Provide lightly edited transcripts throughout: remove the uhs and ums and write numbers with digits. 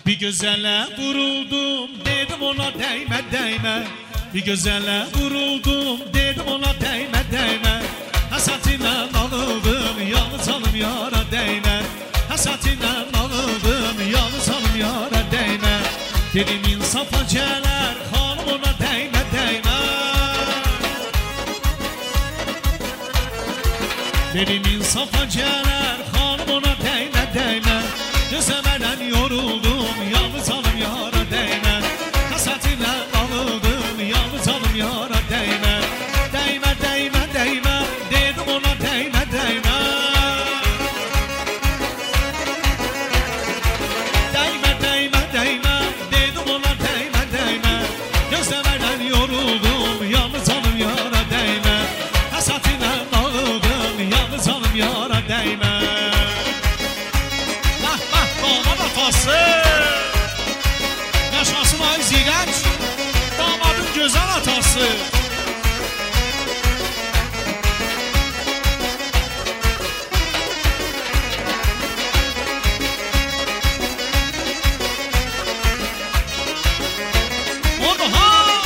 Bir gözələ vuruldum, dedim ona dəymə, dəymə. Bir gözələ vuruldum, dedim ona dəymə, dəymə. Həsətinlə ağıldım, yalnız canım yara dəymə. Həsətinlə ağıldım, yalnız canım yara dəymə. Dedim insafa gələr, xanım ona dəymə, dəymə. Dedim insafa gələr, xanım ona dəymə, dəymə. Gözəmələn yoruldum, yalnız canım yara dəymə. Həsətinlə ağıldım, yalnız canım yara dəymə. Dəymə, dəymə, dəymə, dedim ona dəymə, dəymə. Dəymə, dəymə, dəymə, dedim ona dəymə, dəymə. Gözəmələn yoruldum, yalnız canım yara dəymə. Həsətinlə ağıldım, yalnız canım yara dəymə. Damat atası yaşasın ay zirək, damadın gözəl atası. Orada ha!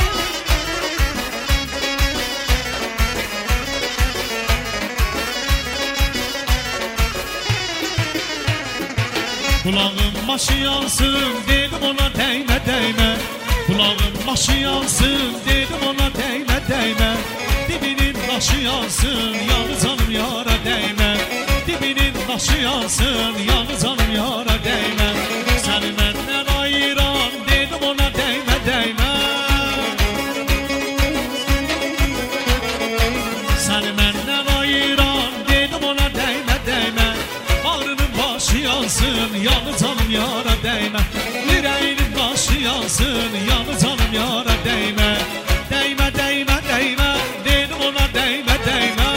Kulağım başı yansın, dedim ona dəymə, dəymə. Kulağım başı yansın, dedim ona dəymə, dəymə. Dibinin başı yansın, yalnız canım yara dəymə. Dibinin başı yansın, yalnız canım yara dəymə. Səni məndən ayıran, dedim ona dəymə, dəymə. Səni məndən ayıran, dedim ona dəymə, dəymə. Bağrının başı yansın, yalnız canım yara dəymə. Ürəyinin başı yansın, yalnız canım yara dəymə. Dəymə, dəymə, dəymə, dedim ona dəymə, dəymə.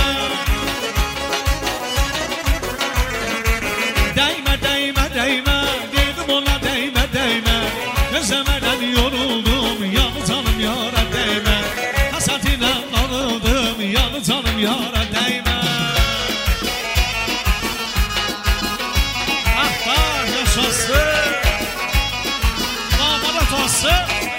Dəymə, dəymə, dəymə, dedim ona dəymə, dəymə. Gözəmələn yoruldum, yalnız canım yara dəymə. Həsətinlə ağıldım, yalnız canım yara dəymə. Yaşasın damat atası.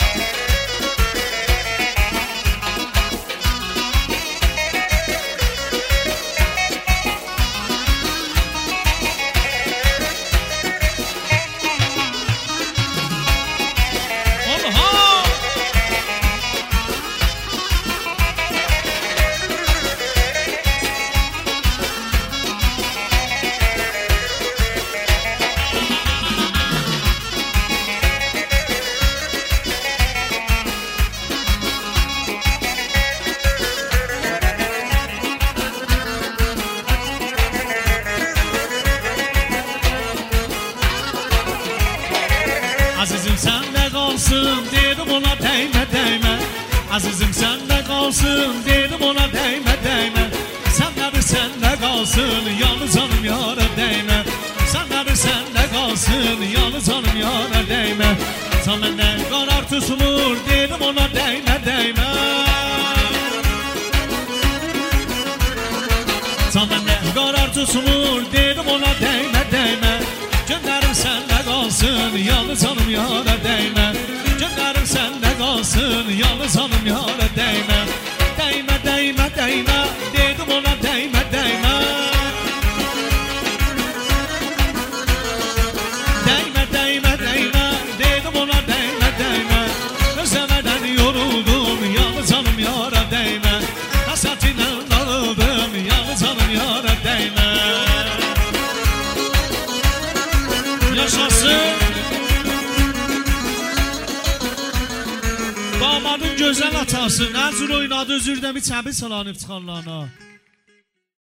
Azizim səndə qalsın, dedim ona dəymə, dəymə. Azizim səndə qalsın, dedim ona dəymə, dəymə. Səndə qalsın, yalnız canım yara dəymə. Səndə qalsın, yalnız canım yara dəymə. Sən məndən qarartısmır, dedim ona dəymə, dəymə. Sən məndən qarartısmır, dedim ona dəymə, dəymə. Günlərim səndə qalsın, yalnız canım yara dəymə. Günlərim səndə qalsın, yalnız canım yara dəymə. Dəymə, dəymə, dəymə, dedim ona dəymə, dəymə. Dəymə, dəymə, dəymə, dedim ona dəymə, dəymə. Özləmədən yoruldum, yalnız canım yara dəymə. Həsətinlə ağıldım, yalnız canım yara dəymə. Yaşasın damadın gözəl atası. Nə cür oynadı, özür də bir çəbi salan iftixarlarına.